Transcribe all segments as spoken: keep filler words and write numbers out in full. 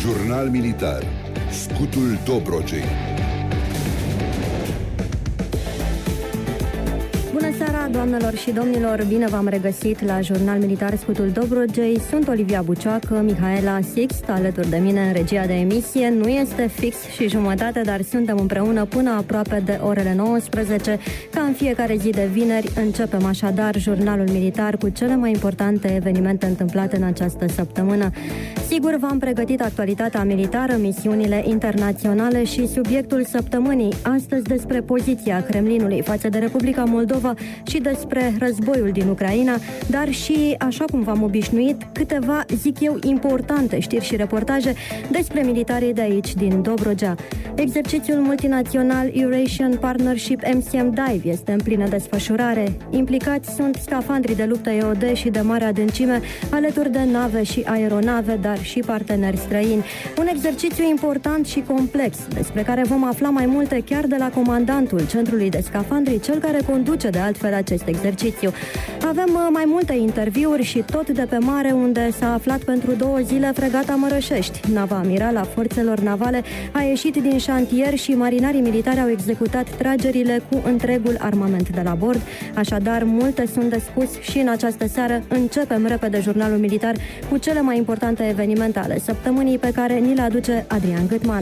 Jurnal militar. Scutul Dobrogei. Bună seara, doamnelor și domnilor! Bine v-am regăsit la Jurnal Militar Scutul Dobrogei. Sunt Olivia Bucioacă, Mihaela Sixt, alături de mine în regia de emisie. Nu este fix și jumătate, dar suntem împreună până aproape de orele nouăsprezece. Ca în fiecare zi de vineri, începem așadar Jurnalul Militar cu cele mai importante evenimente întâmplate în această săptămână. Sigur, v-am pregătit actualitatea militară, misiunile internaționale și subiectul săptămânii. Astăzi despre poziția Kremlinului față de Republica Moldova și despre războiul din Ucraina, dar și, așa cum v-am obișnuit, câteva, zic eu, importante știri și reportaje despre militarii de aici, din Dobrogea. Exercițiul multinațional Eurasian Partnership M C M Dive este în plină desfășurare. Implicați sunt scafandrii de luptă E O D și de mare adâncime, alături de nave și aeronave, dar și parteneri străini. Un exercițiu important și complex, despre care vom afla mai multe chiar de la comandantul centrului de scafandri, cel care conduce de altfel acest exercițiu. Avem mai multe interviuri și tot de pe mare, unde s-a aflat pentru două zile fregata Mărășești. Nava amiral a forțelor navale a ieșit din șantier și marinarii militari au executat tragerile cu întregul armament de la bord. Așadar, multe sunt de spus și în această seară începem repede Jurnalul Militar cu cele mai importante evenimente ale săptămânii, pe care ni le aduce Adrian Gâtman.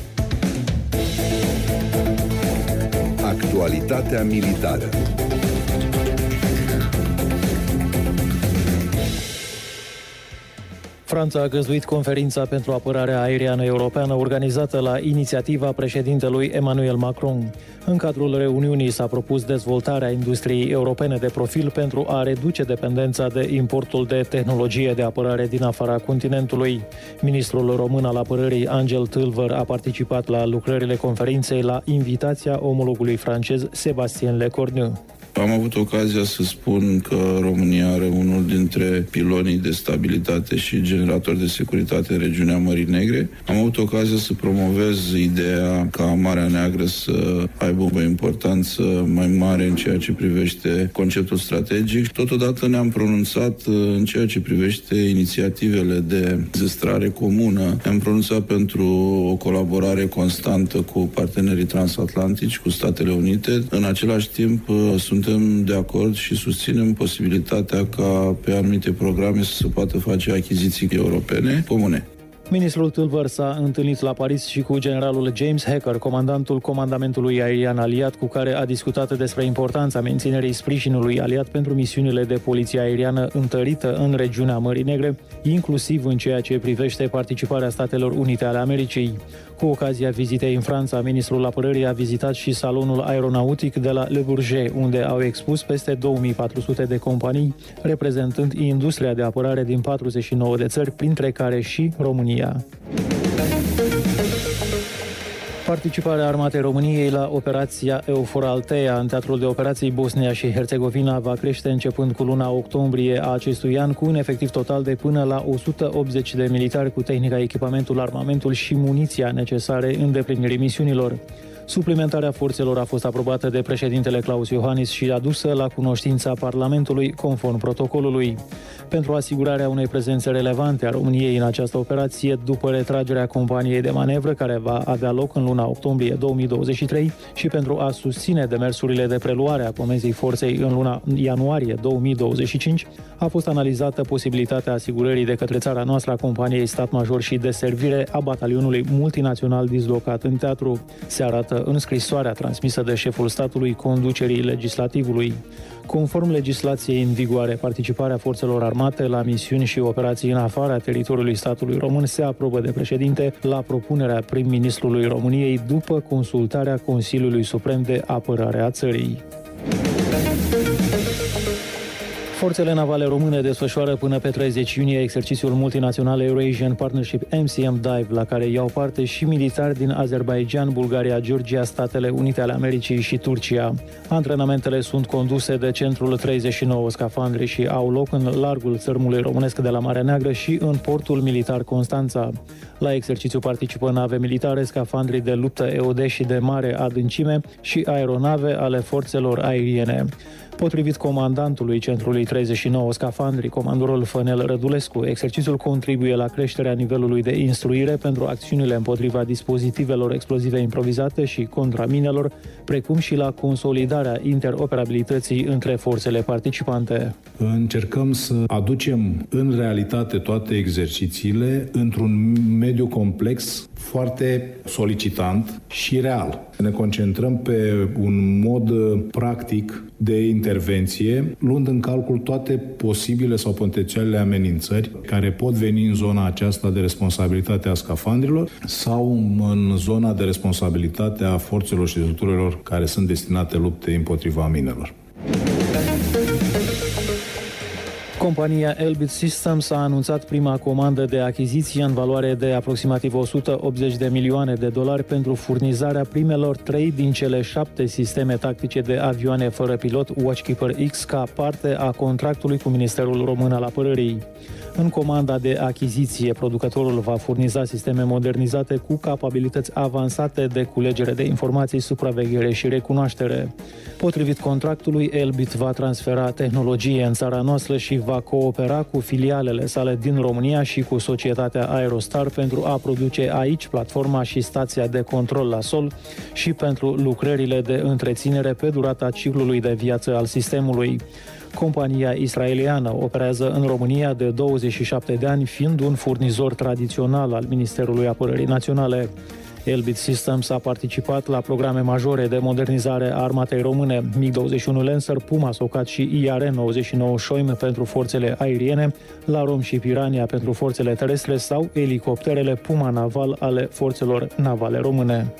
Actualitatea militară. Franța a găzduit conferința pentru apărarea aeriană europeană organizată la inițiativa președintelui Emmanuel Macron. În cadrul reuniunii s-a propus dezvoltarea industriei europene de profil pentru a reduce dependența de importul de tehnologie de apărare din afara continentului. Ministrul român al apărării, Angel Tâlvăr, a participat la lucrările conferinței la invitația omologului francez Sébastien Lecornu. Am avut ocazia să spun că România are unul dintre pilonii de stabilitate și generatori de securitate în regiunea Mării Negre. Am avut ocazia să promovez ideea ca Marea Neagră să aibă o importanță mai mare în ceea ce privește conceptul strategic. Totodată ne-am pronunțat în ceea ce privește inițiativele de zestrare comună. Ne-am pronunțat pentru o colaborare constantă cu partenerii transatlantici, cu Statele Unite. În același timp, sunt Suntem de acord și susținem posibilitatea ca pe anumite programe să se poată face achiziții europene comune. Ministrul Tâlvăr s-a întâlnit la Paris și cu generalul James Hacker, comandantul comandamentului aerian aliat, cu care a discutat despre importanța menținerii sprijinului aliat pentru misiunile de poliție aeriană întărită în regiunea Mării Negre, inclusiv în ceea ce privește participarea Statelor Unite ale Americii. Cu ocazia vizitei în Franța, ministrul apărării a vizitat și salonul aeronautic de la Le Bourget, unde au expus peste două mii patru sute de companii, reprezentând industria de apărare din patruzeci și nouă de țări, printre care și România. Participarea Armatei României la operația EUFOR Althea în teatrul de operații Bosnia și Herțegovina va crește începând cu luna octombrie a acestui an, cu un efectiv total de până la o sută optzeci de militari cu tehnica, echipamentul, armamentul și muniția necesare îndeplinirii misiunilor. Suplimentarea forțelor a fost aprobată de președintele Klaus Iohannis și adusă la cunoștința Parlamentului conform protocolului. Pentru asigurarea unei prezențe relevante a României în această operație, după retragerea companiei de manevră care va avea loc în luna octombrie două mii douăzeci și trei și pentru a susține demersurile de preluare a comenzii forței în luna ianuarie două mii douăzeci și cinci, a fost analizată posibilitatea asigurării de către țara noastră a companiei stat major și de servire a batalionului multinațional dislocat în teatru, se arată în scrisoarea transmisă de șeful statului conducerii legislativului. Conform legislației în vigoare, participarea forțelor armate la misiuni și operații în afara teritoriului statului român se aprobă de președinte la propunerea prim-ministrului României după consultarea Consiliului Suprem de Apărare a țării. Forțele navale române desfășoară până pe treizeci iunie exercițiul multinațional Eurasian Partnership M C M Dive, la care iau parte și militari din Azerbaijan, Bulgaria, Georgia, Statele Unite ale Americii și Turcia. Antrenamentele sunt conduse de Centrul treizeci și nouă Scafandri și au loc în largul țărmului românesc de la Marea Neagră și în portul militar Constanța. La exercițiu participă nave militare, scafandri de luptă E O D și de mare adâncime și aeronave ale forțelor aeriene. Potrivit comandantului Centrului treizeci și nouă Scafandri, comandorul Fănel Rădulescu, exercițiul contribuie la creșterea nivelului de instruire pentru acțiunile împotriva dispozitivelor explozive improvizate și contraminelor, precum și la consolidarea interoperabilității între forțele participante. Încercăm să aducem în realitate toate exercițiile într-un mediu complex, foarte solicitant și real. Ne concentrăm pe un mod practic de intervenție, luând în calcul toate posibile sau potențialele amenințări care pot veni în zona aceasta de responsabilitate a scafandrilor sau în zona de responsabilitate a forțelor și structurilor care sunt destinate luptei împotriva minelor. Compania Elbit Systems a anunțat prima comandă de achiziție în valoare de aproximativ o sută optzeci de milioane de dolari pentru furnizarea primelor trei din cele șapte sisteme tactice de avioane fără pilot Watchkeeper X ca parte a contractului cu Ministerul Român al Apărării. În comanda de achiziție, producătorul va furniza sisteme modernizate cu capabilități avansate de culegere de informații, supraveghere și recunoaștere. Potrivit contractului, Elbit va transfera tehnologie în țara noastră și va coopera cu filialele sale din România și cu societatea Aerostar pentru a produce aici platforma și stația de control la sol și pentru lucrările de întreținere pe durata ciclului de viață al sistemului. Compania israeliană operează în România de douăzeci și șapte de ani, fiind un furnizor tradițional al Ministerului Apărării Naționale. Elbit Systems a participat la programe majore de modernizare a armatei române, MiG douăzeci și unu Lancer, Puma Socat și I R nouăzeci și nouă Șoim pentru forțele aeriene, Larom și Pirania pentru forțele terestre sau elicopterele Puma Naval ale forțelor navale române.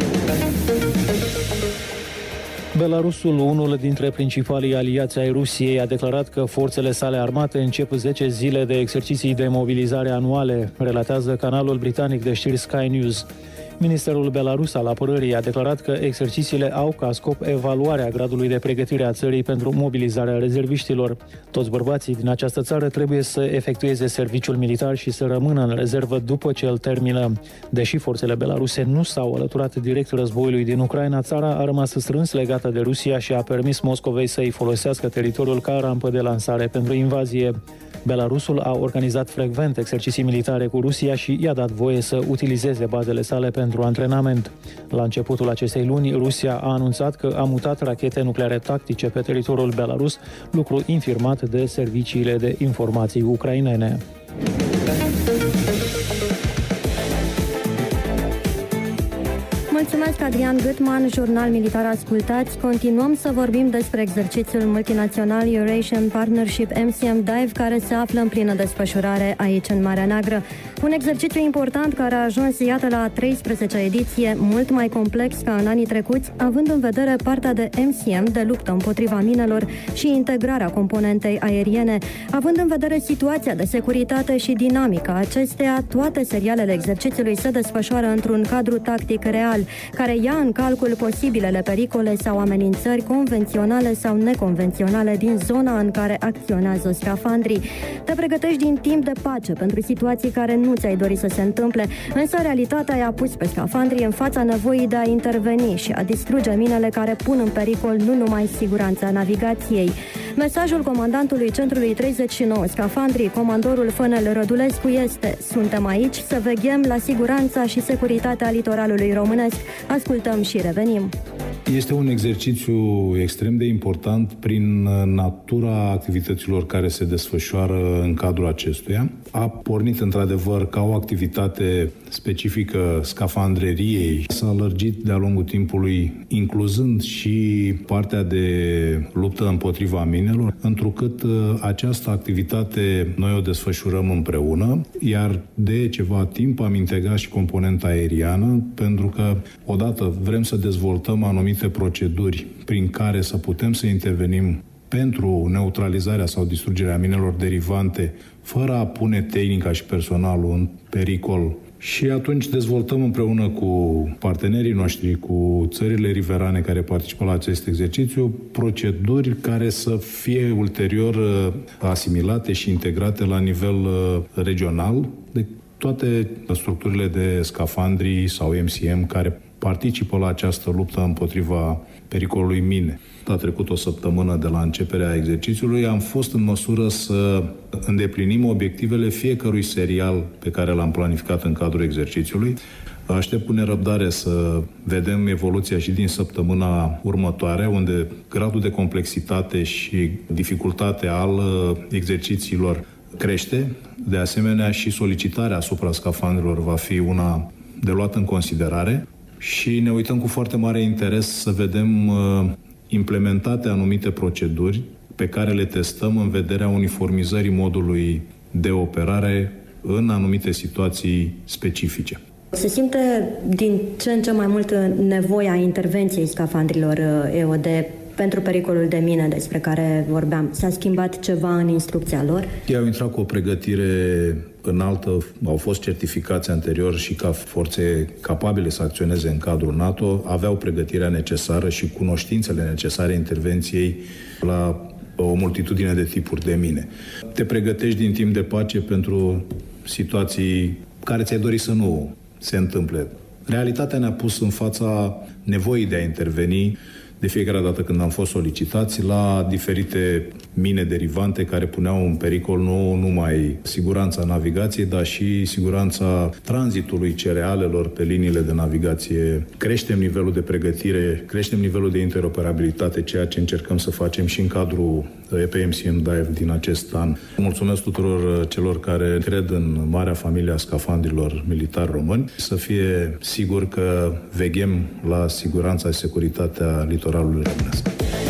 Belarusul, unul dintre principalii aliați ai Rusiei, a declarat că forțele sale armate încep zece zile de exerciții de mobilizare anuale, relatează canalul britanic de știri Sky News. Ministerul belarus al apărării a declarat că exercițiile au ca scop evaluarea gradului de pregătire a țării pentru mobilizarea rezerviștilor. Toți bărbații din această țară trebuie să efectueze serviciul militar și să rămână în rezervă după ce îl termină. Deși forțele belaruse nu s-au alăturat direct războiului din Ucraina, țara a rămas strâns legată de Rusia și a permis Moscovei să-i folosească teritoriul ca rampă de lansare pentru invazie. Belarusul a organizat frecvent exerciții militare cu Rusia și i-a dat voie să utilizeze bazele sale pentru antrenament. La începutul acestei luni, Rusia a anunțat că a mutat rachete nucleare tactice pe teritoriul belarus, lucru infirmat de serviciile de informații ucrainene. Mulțumesc, Adrian Gutman, Jurnal Militar ascultați. Continuăm să vorbim despre exercițiul multinațional Eurasian Partnership M C M Dive, care se află în plină desfășurare aici în Marea Neagră. Un exercițiu important care a ajuns, iată, la a treisprezecea ediție, mult mai complex ca în anii trecuți, având în vedere partea de M C M de luptă împotriva minelor și integrarea componentei aeriene. Având în vedere situația de securitate și dinamica acesteia, toate serialele exercițiului se desfășoară într-un cadru tactic real, care ia în calcul posibilele pericole sau amenințări convenționale sau neconvenționale din zona în care acționează scafandrii. Te pregătești din timp de pace pentru situații care nu ți-ai dori să se întâmple, însă realitatea i-a pus pe scafandrii în fața nevoii de a interveni și a distruge minele care pun în pericol nu numai siguranța navigației. Mesajul comandantului Centrului treizeci și nouă Scafandrii, comandorul Fănel Rădulescu, este: suntem aici să veghem la siguranța și securitatea litoralului românesc. Ascultăm și revenim. Este un exercițiu extrem de important prin natura activităților care se desfășoară în cadrul acestuia. A pornit într-adevăr ca o activitate specifică scafandreriei, s-a lărgit de-a lungul timpului, incluzând și partea de luptă împotriva minelor, întrucât această activitate noi o desfășurăm împreună, iar de ceva timp am integrat și componenta aeriană, pentru că odată vrem să dezvoltăm anumite proceduri prin care să putem să intervenim pentru neutralizarea sau distrugerea minelor derivante, fără a pune tehnica și personalul în pericol. Și atunci dezvoltăm împreună cu partenerii noștri, cu țările riverane care participă la acest exercițiu, proceduri care să fie ulterior asimilate și integrate la nivel regional de toate structurile de scafandrii sau M C M care participă la această luptă împotriva pericolului mine. a trecut o săptămână de la începerea exercițiului, am fost în măsură să îndeplinim obiectivele fiecărui serial pe care l-am planificat în cadrul exercițiului. Aștept cu nerăbdare să vedem evoluția și din săptămâna următoare, unde gradul de complexitate și dificultate al exercițiilor crește. De asemenea, și solicitarea asupra scafandrilor va fi una de luat în considerare și ne uităm cu foarte mare interes să vedem implementate anumite proceduri pe care le testăm în vederea uniformizării modului de operare în anumite situații specifice. Se simte din ce în ce mai mult nevoia intervenției scafandrilor E O D pentru pericolul de mine despre care vorbeam. S-a schimbat ceva în instrucția lor? Ei au intrat cu o pregătire înaltă, au fost certificați anterior și ca forțe capabile să acționeze în cadrul NATO, aveau pregătirea necesară și cunoștințele necesare intervenției la o multitudine de tipuri de mine. Te pregătești din timp de pace pentru situații care ți-ai dori să nu se întâmple. Realitatea ne-a pus în fața nevoii de a interveni de fiecare dată când am fost solicitați la diferite mine derivante care puneau în pericol nu numai siguranța navigației, dar și siguranța tranzitului cerealelor pe liniile de navigație. Creștem nivelul de pregătire, creștem nivelul de interoperabilitate, ceea ce încercăm să facem și în cadrul E P M C M Dive din acest an. Mulțumesc tuturor celor care cred în marea familie a scafandrilor militari români. Să fie sigur că veghem la siguranța și securitatea litoralului românesc.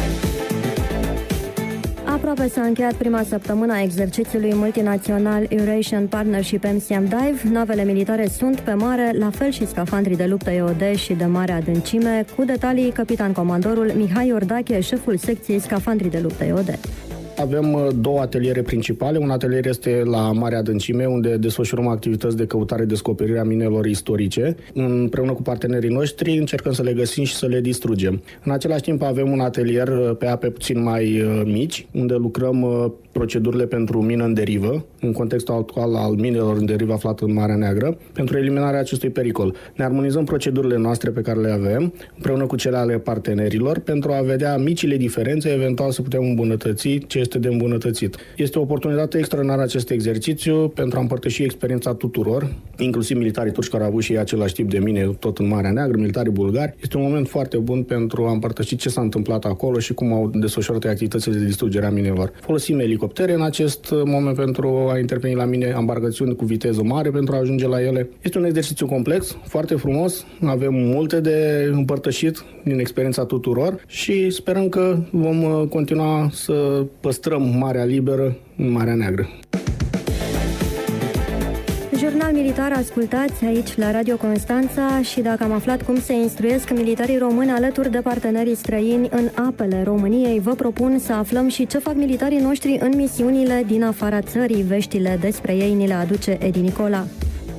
Aproape s-a încheiat prima săptămână a exercițiului multinațional Eurasian Partnership M C M Dive. Navele militare sunt pe mare, la fel și scafandrii de luptă E O D și de mare adâncime. Cu detalii, capitan comandorul Mihai Iordache, șeful secției scafandrii de luptă E O D. Avem două ateliere principale. Un atelier este la mare adâncime, unde desfășurăm activități de căutare-descoperire a minelor istorice. Împreună cu partenerii noștri încercăm să le găsim și să le distrugem. În același timp avem un atelier pe ape puțin mai mici, unde lucrăm procedurile pentru mină în derivă, în contextul actual al minelor în derivă aflat în Marea Neagră, pentru eliminarea acestui pericol. Ne armonizăm procedurile noastre pe care le avem, împreună cu cele ale partenerilor, pentru a vedea micile diferențe, eventual să putem îmbunătăți ce este de îmbunătățit. Este o oportunitate extraordinară acest exercițiu pentru a împărtăși experiența tuturor, inclusiv militarii turci care au avut și ei același tip de mine tot în Marea Neagră, militarii bulgari. Este un moment foarte bun pentru a împărtăși ce s-a întâmplat acolo și cum au desfășurat activitățile de distrugere a minelor. Folosim elicoptere în acest moment pentru a interveni la mine, embarcațiuni cu viteză mare pentru a ajunge la ele. Este un exercițiu complex, foarte frumos, avem multe de împărtășit din experiența tuturor și sperăm că vom continua să păstrăm Marea Liberă în Marea Neagră. Jurnal militar ascultați aici la Radio Constanța și dacă am aflat cum se instruiesc militarii români alături de partenerii străini în apele României, vă propun să aflăm și ce fac militarii noștri în misiunile din afara țării. Veștile despre ei ni le aduce Edi Nicola.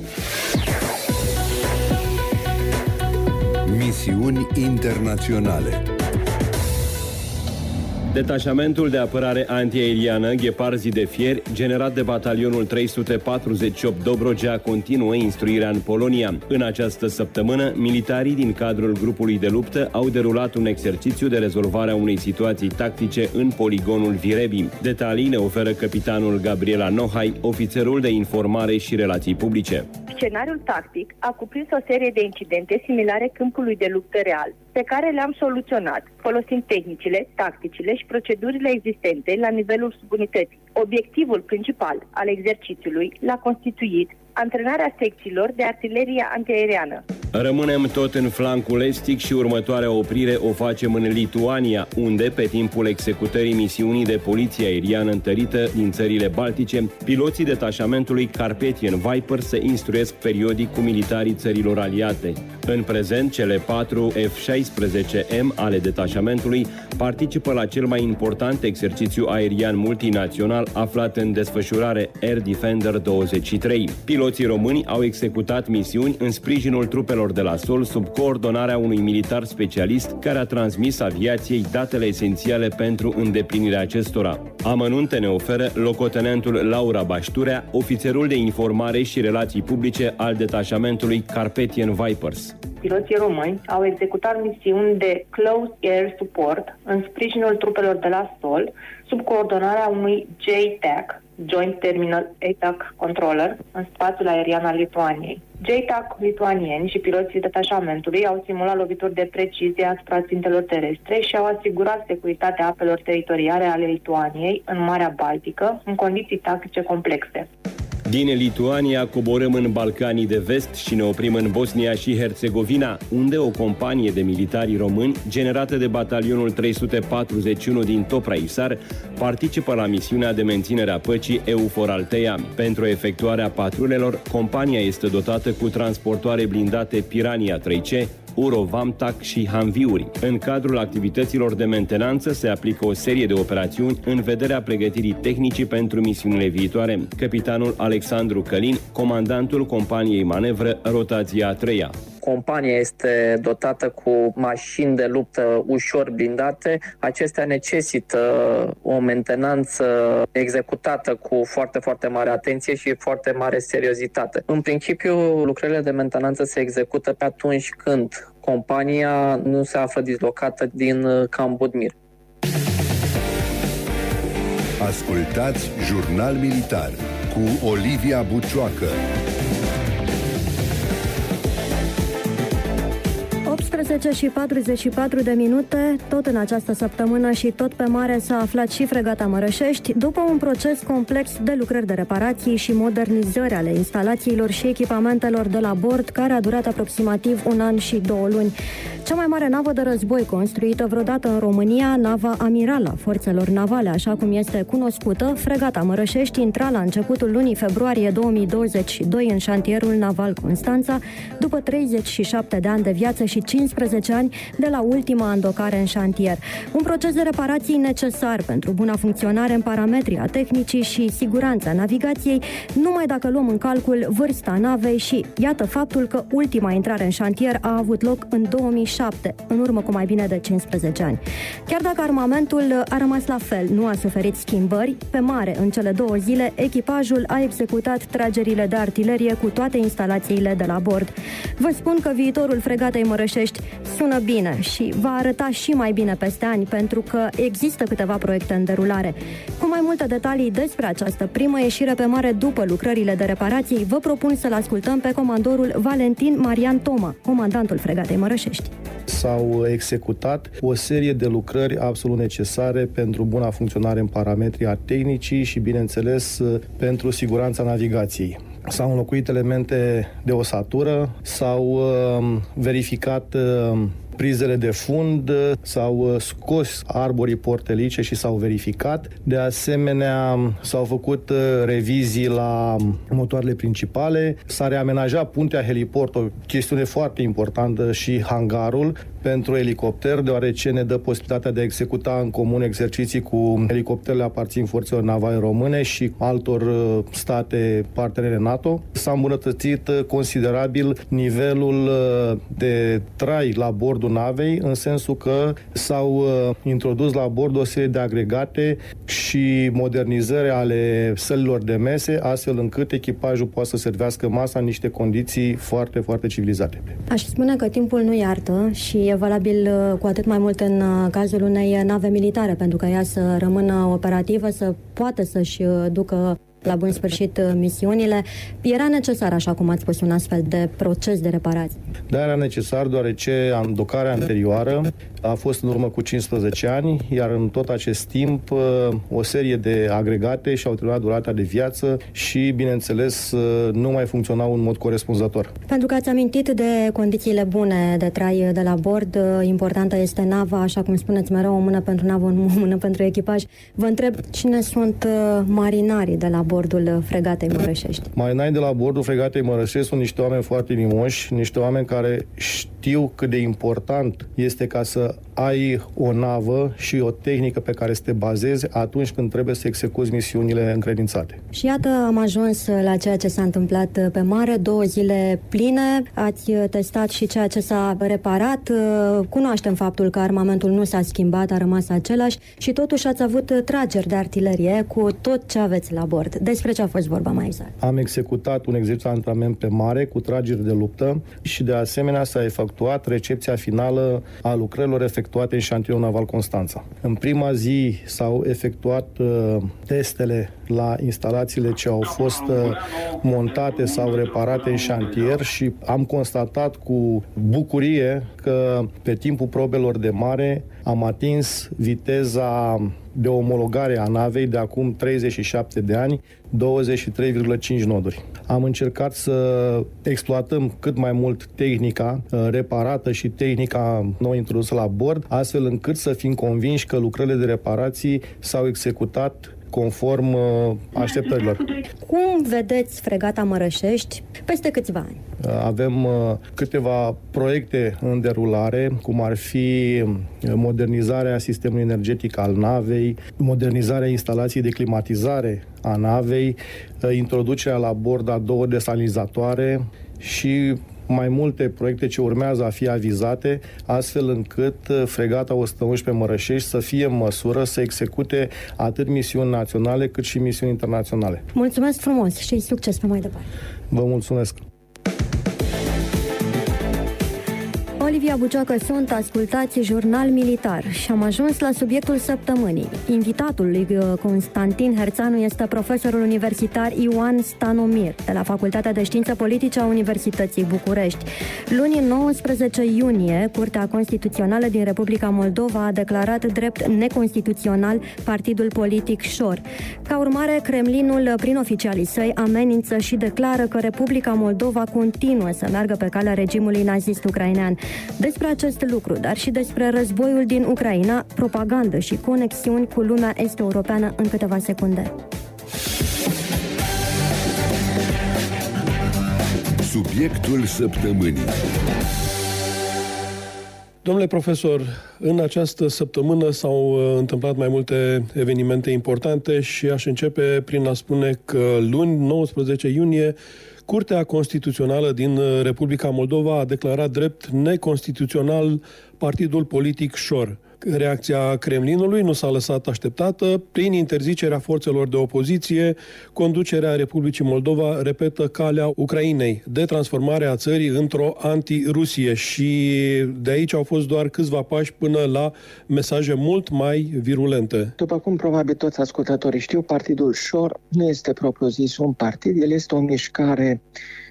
Misiuni internaționale. Detașamentul de apărare antiaeriană Gheparzi de Fier, generat de batalionul trei sute patruzeci și opt Dobrogea, continuă instruirea în Polonia. În această săptămână, militarii din cadrul grupului de luptă au derulat un exercițiu de rezolvare a unei situații tactice în poligonul Virebi. Detalii ne oferă capitanul Gabriela Nohai, ofițerul de informare și relații publice. Scenariul tactic a cuprins o serie de incidente similare câmpului de luptă real, pe care le-am soluționat, folosind tehnicile, tacticile și procedurile existente la nivelul subunității. Obiectivul principal al exercițiului l-a constituit antrenarea secțiilor de artilerie antiaeriană. Rămânem tot în flancul estic și următoarea oprire o facem în Lituania, unde, pe timpul executării misiunii de poliție aeriană întărită din țările Baltice, piloții detașamentului Carpathian Viper se instruiesc periodic cu militarii țărilor aliate. În prezent, cele patru F șaisprezece M ale detașamentului participă la cel mai important exercițiu aerian multinațional aflat în desfășurare, Air Defender douăzeci și trei. Piloții români au executat misiuni în sprijinul trupelor de la sol sub coordonarea unui militar specialist care a transmis aviației datele esențiale pentru îndeplinirea acestora. Amănunte ne oferă locotenentul Laura Bașturea, ofițerul de informare și relații publice al detașamentului Carpathian Vipers. piloții români au executat misiuni de Close Air Support în sprijinul trupelor de la sol, sub coordonarea unui J TAC, Joint Terminal Attack Controller, în spațiul aerian al Lituaniei. J TAC lituanieni și piloții detașamentului au simulat lovituri de precizie asupra țintelor terestre și au asigurat securitatea apelor teritoriale ale Lituaniei în Marea Baltică, în condiții tactice complexe. Din Lituania coborâm în Balcanii de Vest și ne oprim în Bosnia și Herțegovina, unde o companie de militari români, generată de batalionul trei sute patruzeci și unu din Topra-Isar, participă la misiunea de menținere a păcii EUFOR Althea. Pentru efectuarea patrulelor, compania este dotată cu transportoare blindate Piranha trei C, Eurovamtac și Humvee-uri. În cadrul activităților de mentenanță se aplică o serie de operațiuni în vederea pregătirii tehnicii pentru misiunile viitoare. Capitanul Alexandru Călin, comandantul companiei manevră Rotația a treia. Compania este dotată cu mașini de luptă ușor blindate. Acestea necesită o mentenanță executată cu foarte, foarte mare atenție și foarte mare seriozitate. În principiu, lucrările de mentenanță se execută pe atunci când compania nu se află dislocată din Camp Budmir. Ascultați Jurnal Militar cu Olivia Bucioacă. optsprezece și patruzeci și patru de minute, tot în această săptămână și tot pe mare s-a aflat și fregata Mărășești, după un proces complex de lucrări de reparații și modernizări ale instalațiilor și echipamentelor de la bord, care a durat aproximativ un an și două luni. Cea mai mare navă de război construită vreodată în România, nava amiral a forțelor navale, așa cum este cunoscută, fregata Mărășești intra la începutul lunii februarie două mii douăzeci și doi în șantierul naval Constanța, după treizeci și șapte de ani de viață și cincisprezece ani de la ultima îndocare în șantier. Un proces de reparații necesar pentru buna funcționare în parametrii a tehnicii și siguranța navigației, numai dacă luăm în calcul vârsta navei și iată faptul că ultima intrare în șantier a avut loc în două mii șapte, în urmă cu mai bine de cincisprezece ani. Chiar dacă armamentul a rămas la fel, nu a suferit schimbări, pe mare, în cele două zile, echipajul a executat tragerile de artilerie cu toate instalațiile de la bord. Vă spun că viitorul fregatei Mărășești sună bine și va arăta și mai bine peste ani, pentru că există câteva proiecte în derulare. Cu mai multe detalii despre această primă ieșire pe mare după lucrările de reparații, vă propun să-l ascultăm pe comandorul Valentin Marian Toma, comandantul fregatei Mărășești. S-au executat o serie de lucrări absolut necesare pentru buna funcționare în parametrii a tehnicii și, bineînțeles, pentru siguranța navigației. S-au înlocuit elemente de osatură, s-au uh, verificat uh, prizele de fund, s-au scos arborii portelice și s-au verificat. De asemenea, s-au făcut revizii la motoarele principale, s-a reamenajat puntea heliport, o chestiune foarte importantă, și hangarul pentru elicopter, deoarece ne dă posibilitatea de a executa în comun exerciții cu elicopterele aparțin forțelor navale române și altor state partenere NATO. S-a îmbunătățit considerabil nivelul de trai la bordul navei, în sensul că s-au introdus la bord o serie de agregate și modernizări ale sălilor de mese, astfel încât echipajul poate să servească masa în niște condiții foarte, foarte civilizate. Aș spune că timpul nu iartă și e valabil cu atât mai mult în cazul unei nave militare, pentru că ea să rămână operativă, să poată să-și ducă la bun sfârșit misiunile. Era necesar, așa cum ați spus, un astfel de proces de reparație? Da, era necesar, deoarece îndocarea anterioară a fost în urmă cu cincisprezece ani, iar în tot acest timp o serie de agregate și-au terminat durata de viață și, bineînțeles, nu mai funcționau în mod corespunzător. Pentru că ați amintit de condițiile bune de trai de la bord, importantă este nava, așa cum spuneți mereu, o mână pentru navă, o mână pentru echipaj. Vă întreb, cine sunt marinarii de la bordul fregatei Mărășești? Marinarii de la bordul fregatei Mărășești sunt niște oameni foarte inimoși, niște oameni care știu cât de important este ca să ai o navă și o tehnică pe care să te bazezi atunci când trebuie să execuți misiunile încredințate. Și iată, am ajuns la ceea ce s-a întâmplat pe mare, două zile pline, ați testat și ceea ce s-a reparat, cunoaștem faptul că armamentul nu s-a schimbat, a rămas același și totuși ați avut trageri de artilerie cu tot ce aveți la bord. Despre ce a fost vorba mai exact? Am executat un exercițiu antrenament pe mare cu trageri de luptă și de asemenea s-a efectuat recepția finală a lucrărilor efectuate în șantierul naval Constanța. În prima zi s-au efectuat uh, testele la instalațiile ce au fost uh, montate sau reparate în șantier și am constatat cu bucurie că pe timpul probelor de mare am atins viteza de omologare a navei de acum treizeci și șapte de ani, douăzeci și trei virgulă cinci noduri. Am încercat să exploatăm cât mai mult tehnica reparată și tehnica nou introdusă la bord, astfel încât să fim convinși că lucrările de reparații s-au executat conform așteptărilor. Cum vedeți fregata Mărășești peste câțiva ani? Avem câteva proiecte în derulare, cum ar fi modernizarea sistemului energetic al navei, modernizarea instalației de climatizare a navei, introducerea la bord a două desalinizatoare și mai multe proiecte ce urmează a fi avizate, astfel încât fregata o sută unsprezece Mărășești să fie în măsură să execute atât misiuni naționale cât și misiuni internaționale. Mulțumesc frumos și succes pe mai departe! Vă mulțumesc! Olivia Bucioacă sunt, ascultați Jurnal Militar și am ajuns la subiectul săptămânii. Invitatul lui Constantin Herțanu este profesorul universitar Ioan Stanomir de la Facultatea de Științe Politice a Universității București. Luni nouăsprezece iunie, Curtea Constituțională din Republica Moldova a declarat drept neconstituțional partidul politic Șor. Ca urmare, Kremlinul, prin oficialii săi, amenință și declară că Republica Moldova continuă să meargă pe calea regimului nazist ucrainean. Despre acest lucru, dar și despre războiul din Ucraina, propagandă și conexiuni cu lumea est-europeană în câteva secunde. Subiectul săptămânii. Domnule profesor, în această săptămână s-au întâmplat mai multe evenimente importante și aș începe prin a spune că luni, nouăsprezece iunie, Curtea Constituțională din Republica Moldova a declarat drept neconstituțional partidul politic Șor. Reacția Kremlinului nu s-a lăsat așteptată. Prin interzicerea forțelor de opoziție, conducerea Republicii Moldova repetă calea Ucrainei de transformare a țării într-o anti-Rusie și de aici au fost doar câțiva pași până la mesaje mult mai virulente. După cum probabil toți ascultătorii știu, partidul Șor nu este propriu-zis un partid, el este o mișcare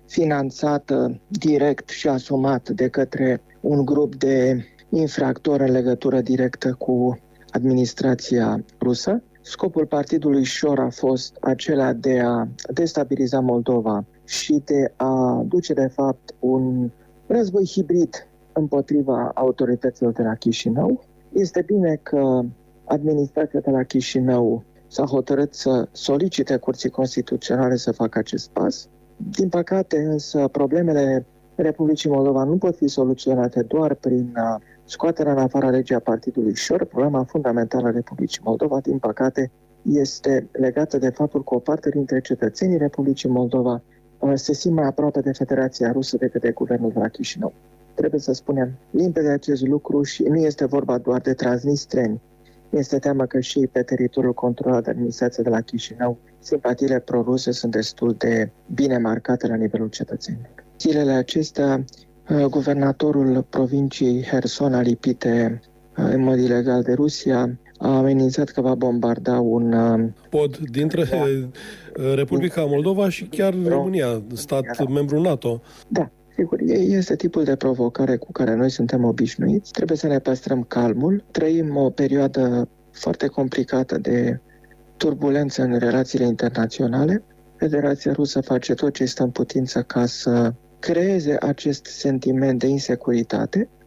finanțată direct și asumat de către un grup de infractori în legătură directă cu administrația rusă. Scopul partidului Șor a fost acela de a destabiliza Moldova și de a duce, de fapt, un război hibrid împotriva autorităților de la Chișinău. Este bine că administrația de la Chișinău s-a hotărât să solicite Curții Constituționale să facă acest pas. Din păcate, însă, problemele Republicii Moldova nu pot fi soluționate doar prin scoaterea în afara legii a partidului Șor. Problema fundamentală a Republicii Moldova, din păcate, este legată de faptul că o parte dintre cetățenii Republicii Moldova se simt mai aproape de Federația Rusă decât de guvernul de la Chișinău. Trebuie să spunem limpede acest lucru și nu este vorba doar de transnistreni. Este teamă că și pe teritoriul controlat de administrația de la Chișinău, simpatiile proruse sunt destul de bine marcate la nivelul cetățenilor. Zilele acestea, guvernatorul provinciei Herson, alipite în mod ilegal de Rusia, a amenințat că va bombarda un pod dintre da. Republica Moldova și chiar România, stat da. membru NATO. Da. Sigur, este tipul de provocare cu care noi suntem obișnuiți. Trebuie să ne păstrăm calmul. Trăim o perioadă foarte complicată de turbulență în relațiile internaționale. Federația Rusă face tot ce este în putință ca să creeze acest sentiment de insecuritate.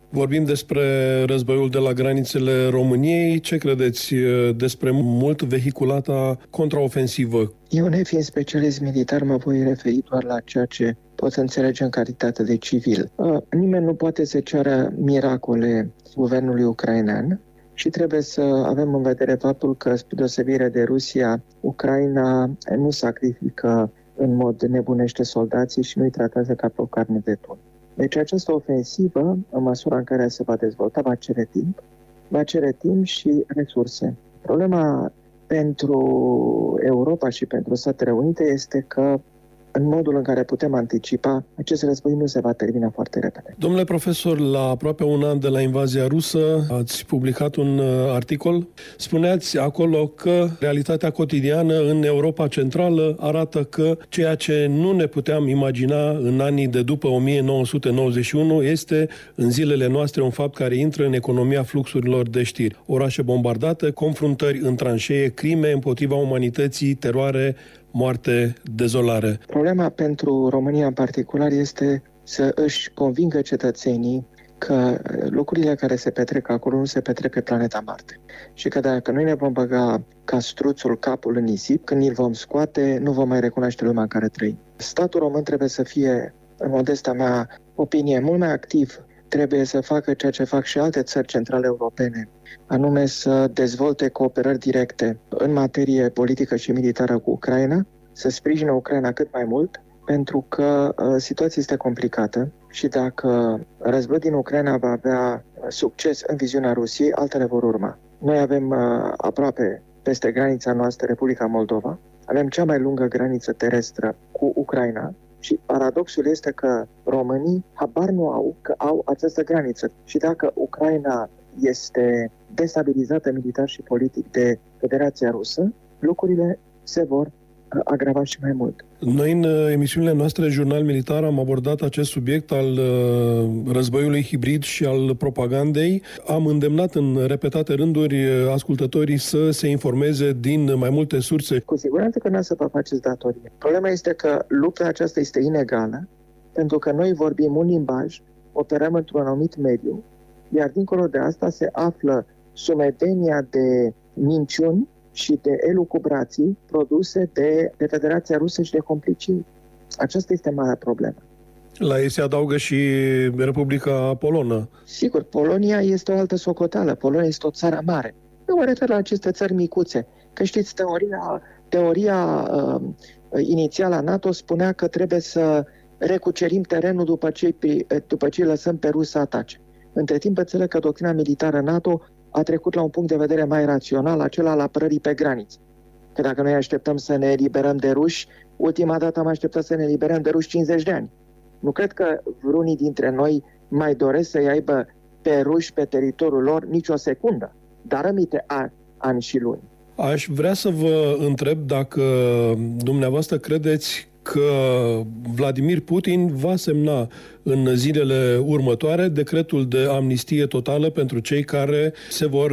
Vorbim despre războiul de la granițele României. Ce credeți despre mult vehiculata contraofensivă? Eu, nefiind specialist militar, mă voi referi doar la ceea ce pot să înțelege în calitate de civil. Nimeni nu poate să ceară miracole guvernului ucrainean și trebuie să avem în vedere faptul că, spre deosebire de Rusia, Ucraina nu sacrifică în mod nebunește soldații și nu-i tratează ca pe o carne de tun. Deci această ofensivă, în măsura în care se va dezvolta, va cere timp, va cere timp și resurse. Problema pentru Europa și pentru Statele Unite este că, în modul în care putem anticipa, acest război nu se va termina foarte repede. Domnule profesor, la aproape un an de la invazia rusă, ați publicat un articol. Spuneați acolo că realitatea cotidiană în Europa Centrală arată că ceea ce nu ne puteam imagina în anii de după o mie nouă sute nouăzeci și unu este, în zilele noastre, un fapt care intră în economia fluxurilor de știri. Orașe bombardate, confruntări în tranșee, crime împotriva umanității, teroare, moarte, dezolare. Problema pentru România în particular este să își convingă cetățenii că lucrurile care se petrec acolo nu se petrec pe planeta Marte. Și că dacă noi ne vom băga ca struțul capul în nisip, când îl vom scoate, nu vom mai recunoaște lumea în care trăim. Statul român trebuie să fie, în modesta mea opinie, mult mai activ. Trebuie să facă ceea ce fac și alte țări centrale europene, anume să dezvolte cooperări directe în materie politică și militară cu Ucraina, să sprijine Ucraina cât mai mult, pentru că uh, situația este complicată și dacă războiul din Ucraina va avea succes în viziunea Rusiei, altele vor urma. Noi avem uh, aproape peste granița noastră Republica Moldova, avem cea mai lungă graniță terestră cu Ucraina, și paradoxul este că românii habar nu au că au această graniță. Și dacă Ucraina este destabilizată militar și politic de Federația Rusă, lucrurile se vor agrava și mai mult. Noi în emisiunile noastre Jurnal Militar am abordat acest subiect al războiului hibrid și al propagandei. Am îndemnat în repetate rânduri ascultătorii să se informeze din mai multe surse. Cu siguranță că nu să vă faceți datorie. Problema este că lupta aceasta este inegală, pentru că noi vorbim un limbaj, operăm într-un anumit mediu, iar dincolo de asta se află sumedenia de minciuni și de elucubrații produse de, de Federația Rusă și de complicii. Aceasta este marea problemă. La ei se adaugă și Republica Polonă. Sigur, Polonia este o altă socoteală. Polonia este o țară mare. Eu mă refer la aceste țări micuțe. Că știți, teoria, teoria uh, inițială a NATO spunea că trebuie să recucerim terenul după ce, după ce îi lăsăm pe ruși să atace. Între timp, înțeleg că doctrina militară NATO a trecut la un punct de vedere mai rațional, acela al apărării pe graniță. Că dacă noi așteptăm să ne eliberăm de ruși, ultima dată am așteptat să ne eliberăm de ruși cincizeci de ani. Nu cred că vreunii dintre noi mai doresc să-i aibă pe ruși pe teritoriul lor nicio secundă, dar rămite ani, ani și luni. Aș vrea să vă întreb dacă dumneavoastră credeți că Vladimir Putin va semna în zilele următoare decretul de amnistie totală pentru cei care se vor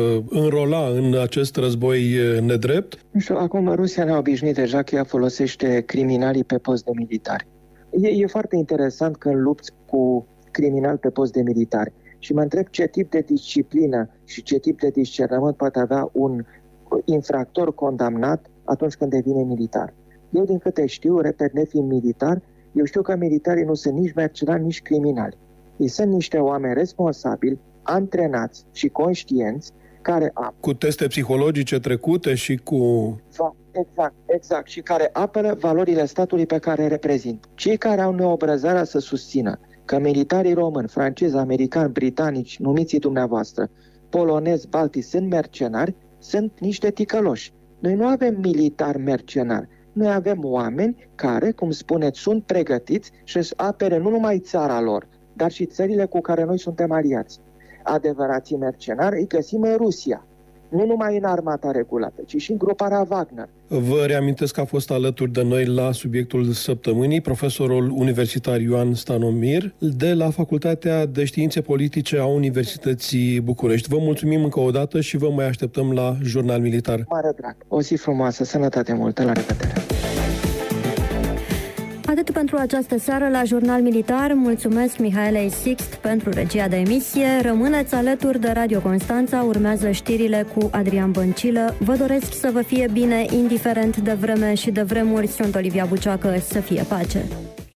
înrola în acest război nedrept? Nu știu, acum Rusia ne-a obișnuit deja că ea folosește criminalii pe post de militari. E, e foarte interesant când lupți cu criminali pe post de militari. Și mă întreb ce tip de disciplină și ce tip de discernământ poate avea un infractor condamnat atunci când devine militar. Eu, din câte știu, repet, nefiind militar, eu știu că militarii nu sunt nici mercenari, nici criminali. Ei sunt niște oameni responsabili, antrenați și conștienți, care apără. Cu teste psihologice trecute și cu... Exact, exact. Și care apără valorile statului pe care reprezintă. Cei care au neobrăzarea să susțină că militarii români, francezi, americani, britanici, numiți dumneavoastră, polonezi, baltici, sunt mercenari, sunt niște ticăloși. Noi nu avem militari mercenari. Noi avem oameni care, cum spuneți, sunt pregătiți și își apere nu numai țara lor, dar și țările cu care noi suntem aliați. Adevărații mercenari îi găsim în Rusia, nu numai în armata regulată, ci și în gruparea Wagner. Vă reamintesc că a fost alături de noi la subiectul săptămânii profesorul universitar Ioan Stanomir de la Facultatea de Științe Politice a Universității București. Vă mulțumim încă o dată și vă mai așteptăm la Jurnal Militar. Mare drag. O zi frumoasă, sănătate multă, la revedere! Atât pentru această seară la Jurnal Militar. Mulțumesc Mihaelei Sixt pentru regia de emisie. Rămâneți alături de Radio Constanța. Urmează știrile cu Adrian Băncilă. Vă doresc să vă fie bine, indiferent de vreme și de vremuri. Sunt Olivia Bucioacă. Să fie pace!